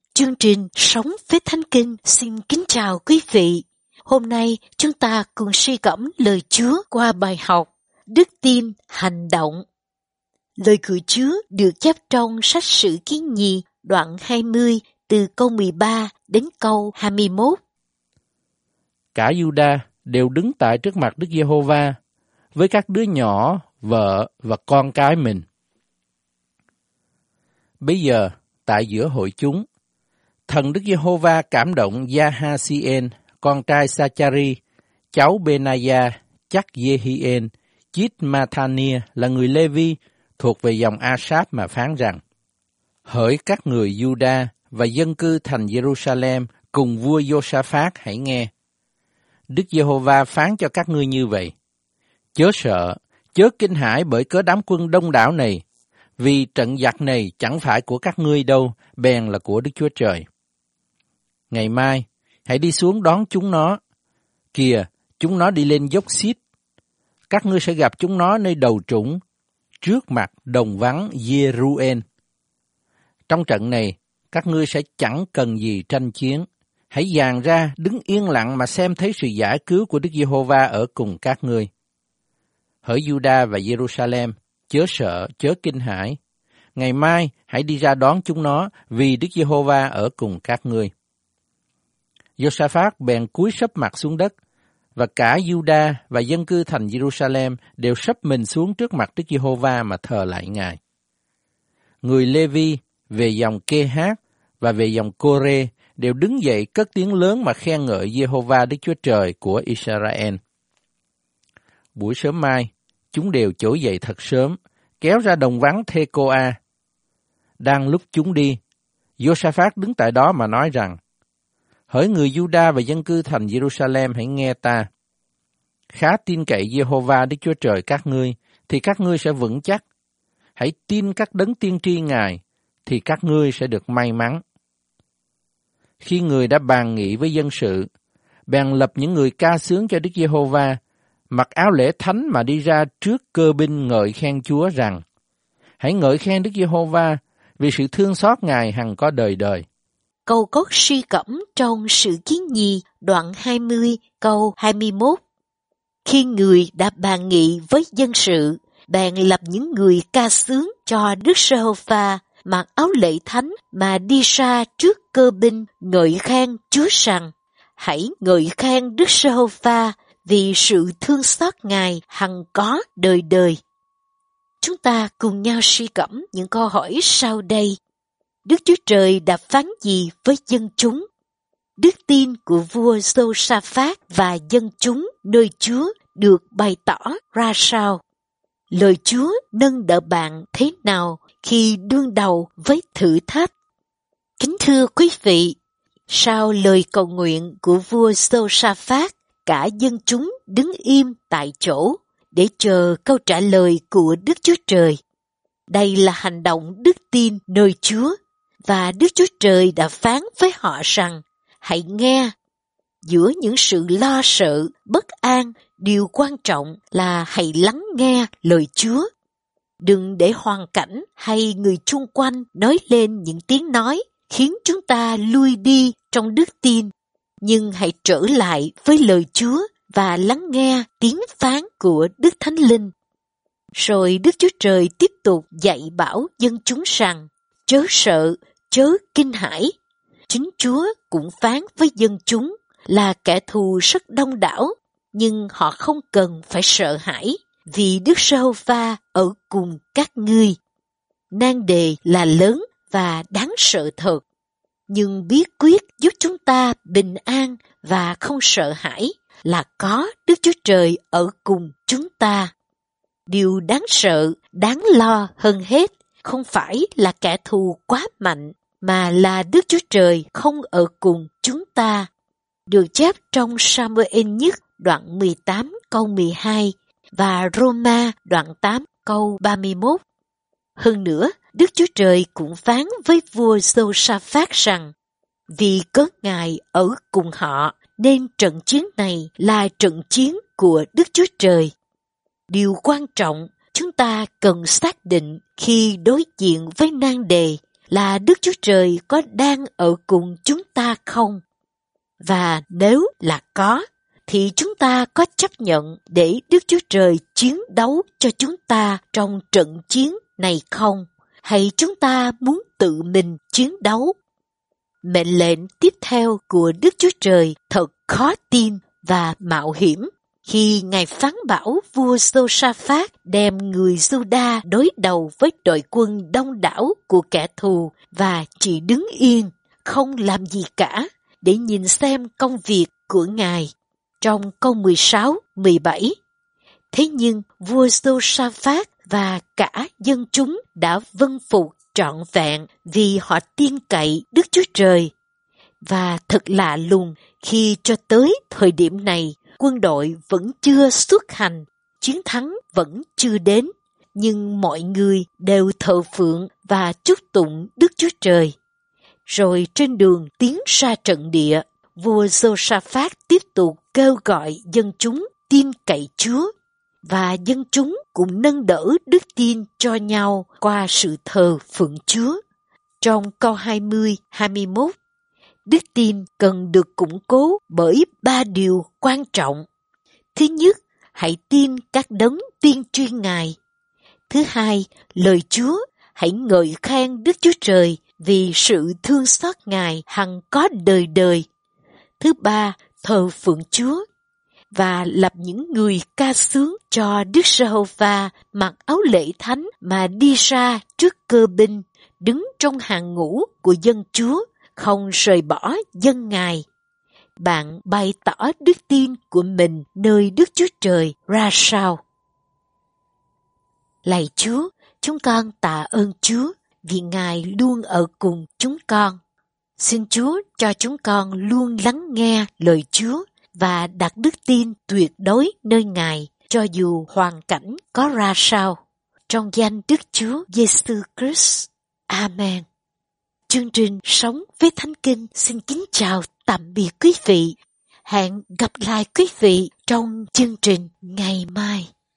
Chương trình Sống với Thánh Kinh xin kính chào quý vị. Hôm nay chúng ta cùng suy gẫm lời Chúa qua bài học Đức tin hành động. Lời của Chúa được chép trong sách Sử Ký Nhì đoạn 20 từ câu 13 đến câu 21. Cả Giu-đa đều đứng tại trước mặt Đức Giê-hô-va với các đứa nhỏ, vợ và con cái mình. Bây giờ, tại giữa hội chúng, thần Đức Giê-hô-va cảm động Gia-ha-si-en, con trai Sa-cha-ri, cháu Bê-na-gia, chắc Giê-hi-en, chít Ma-tha-nia là người Lê-vi thuộc về dòng A-sáp mà phán rằng: Hỡi các người Giu-đa và dân cư thành Giê-ru-sa-lem cùng vua Giô-sa-phát hãy nghe. Đức Giê-hô-va phán cho các ngươi như vậy: Chớ sợ, chớ kinh hãi bởi cớ đám quân đông đảo này, vì trận giặc này chẳng phải của các ngươi đâu, bèn là của Đức Chúa Trời. Ngày mai, hãy đi xuống đón chúng nó. Kìa, chúng nó đi lên dốc Xít. Các ngươi sẽ gặp chúng nó nơi đầu trũng, trước mặt đồng vắng Giê-ru-en. Trong trận này, các ngươi sẽ chẳng cần gì tranh chiến. Hãy dàn ra, đứng yên lặng mà xem thấy sự giải cứu của Đức Giê-hô-va ở cùng các ngươi. Hỡi Giu-đa và Giê-ru-sa-lem, chớ sợ, chớ kinh hãi. Ngày mai, hãy đi ra đón chúng nó, vì Đức Giê-hô-va ở cùng các ngươi. Giô-sa-phát bèn cúi sấp mặt xuống đất, và cả Giu-đa và dân cư thành Giê-ru-sa-lem đều sấp mình xuống trước mặt Đức Giê-hô-va mà thờ lại Ngài. Người Lê-vi về dòng Kê-hát và về dòng Cô-rê đều đứng dậy cất tiếng lớn mà khen ngợi Giê-hô-va Đức Chúa Trời của Israel. Buổi sớm mai, chúng đều trỗi dậy thật sớm, kéo ra đồng vắng Thê-cô-a. Đang lúc chúng đi, Giô-sa-phát đứng tại đó mà nói rằng: Hỡi người Giu-đa và dân cư thành Giê-ru-sa-lem, hãy nghe ta. Khá tin cậy Giê-hô-va Đức Chúa Trời các ngươi, thì các ngươi sẽ vững chắc. Hãy tin các đấng tiên tri Ngài, thì các ngươi sẽ được may mắn. Khi người đã bàn nghị với dân sự, bèn lập những người ca sướng cho Đức Giê-hô-va, mặc áo lễ thánh mà đi ra trước cơ binh ngợi khen Chúa rằng: Hãy ngợi khen Đức Giê-hô-va, vì sự thương xót Ngài hằng có đời đời. Câu cốt suy gẫm trong Sử Ký Nhì đoạn 20 câu 21. Khi người đã bàn nghị với dân sự, bèn lập những người ca sướng cho Đức Giê-hô-va, mặc áo lễ thánh mà đi ra trước cơ binh ngợi khen Chúa rằng: Hãy ngợi khen Đức Giê-hô-va, vì sự thương xót Ngài hằng có đời đời. Chúng ta cùng nhau suy gẫm những câu hỏi sau đây. Đức Chúa Trời đã phán gì với dân chúng? Đức tin của vua Giô-sa-phát và dân chúng nơi Chúa được bày tỏ ra sao? Lời Chúa nâng đỡ bạn thế nào khi đương đầu với thử thách? Kính thưa quý vị, sau lời cầu nguyện của vua Giô-sa-phát, cả dân chúng đứng im tại chỗ để chờ câu trả lời của Đức Chúa Trời. Đây là hành động đức tin nơi Chúa, và Đức Chúa Trời đã phán với họ rằng: Hãy nghe. Giữa những sự lo sợ, bất an, điều quan trọng là hãy lắng nghe lời Chúa. Đừng để hoàn cảnh hay người chung quanh nói lên những tiếng nói khiến chúng ta lui đi trong đức tin, nhưng hãy trở lại với lời Chúa và lắng nghe tiếng phán của Đức Thánh Linh. Rồi Đức Chúa Trời tiếp tục dạy bảo dân chúng rằng: Chớ sợ, chớ kinh hãi. Chính Chúa cũng phán với dân chúng là kẻ thù rất đông đảo, nhưng họ không cần phải sợ hãi, vì Đức Giê-hô-va ở cùng các ngươi. Nan đề là lớn và đáng sợ thật, nhưng bí quyết giúp chúng ta bình an và không sợ hãi là có Đức Chúa Trời ở cùng chúng ta. Điều đáng sợ, đáng lo hơn hết không phải là kẻ thù quá mạnh, mà là Đức Chúa Trời không ở cùng chúng ta. Được chép trong Sa-mu-ên nhất đoạn 18 câu 12 và Roma đoạn 8 câu 31. Hơn nữa, Đức Chúa Trời cũng phán với vua Giô-sa-phát rằng: Vì cớ Ngài ở cùng họ, nên trận chiến này là trận chiến của Đức Chúa Trời. Điều quan trọng chúng ta cần xác định khi đối diện với nan đề là Đức Chúa Trời có đang ở cùng chúng ta không? Và nếu là có, thì chúng ta có chấp nhận để Đức Chúa Trời chiến đấu cho chúng ta trong trận chiến này không? Hay chúng ta muốn tự mình chiến đấu? Mệnh lệnh tiếp theo của Đức Chúa Trời thật khó tin và mạo hiểm khi Ngài phán bảo vua Giô-sa-phát đem người Giu-đa đối đầu với đội quân đông đảo của kẻ thù và chỉ đứng yên, không làm gì cả để nhìn xem công việc của Ngài. Trong câu 16, 17. Thế nhưng vua Giô-sa-phát và cả dân chúng đã vâng phục trọn vẹn vì họ tin cậy Đức Chúa Trời. Và thật lạ lùng khi cho tới thời điểm này, quân đội vẫn chưa xuất hành, chiến thắng vẫn chưa đến, nhưng mọi người đều thờ phượng và chúc tụng Đức Chúa Trời. Rồi trên đường tiến ra trận địa, vua Giô-sa-phát tiếp tục kêu gọi dân chúng tin cậy Chúa, và dân chúng cũng nâng đỡ đức tin cho nhau qua sự thờ phượng Chúa. Trong câu 20, 21, đức tin cần được củng cố bởi 3 điều quan trọng. Thứ nhất, hãy tin các đấng tiên tri Ngài. Thứ hai, lời Chúa, hãy ngợi khen Đức Chúa Trời vì sự thương xót Ngài hằng có đời đời. Thứ ba, thờ phượng Chúa và lập những người ca xướng cho Đức Giê-hô-va mặc áo lễ thánh mà đi ra trước cơ binh, đứng trong hàng ngũ của dân Chúa, không rời bỏ dân Ngài. Bạn bày tỏ đức tin của mình nơi Đức Chúa Trời ra sao? Lạy Chúa, chúng con tạ ơn Chúa vì Ngài luôn ở cùng chúng con. Xin Chúa cho chúng con luôn lắng nghe lời Chúa và đặt đức tin tuyệt đối nơi Ngài, cho dù hoàn cảnh có ra sao. Trong danh Đức Chúa Giêsu Christ. Amen. Chương trình Sống với Thánh Kinh xin kính chào tạm biệt quý vị. Hẹn gặp lại quý vị trong chương trình ngày mai.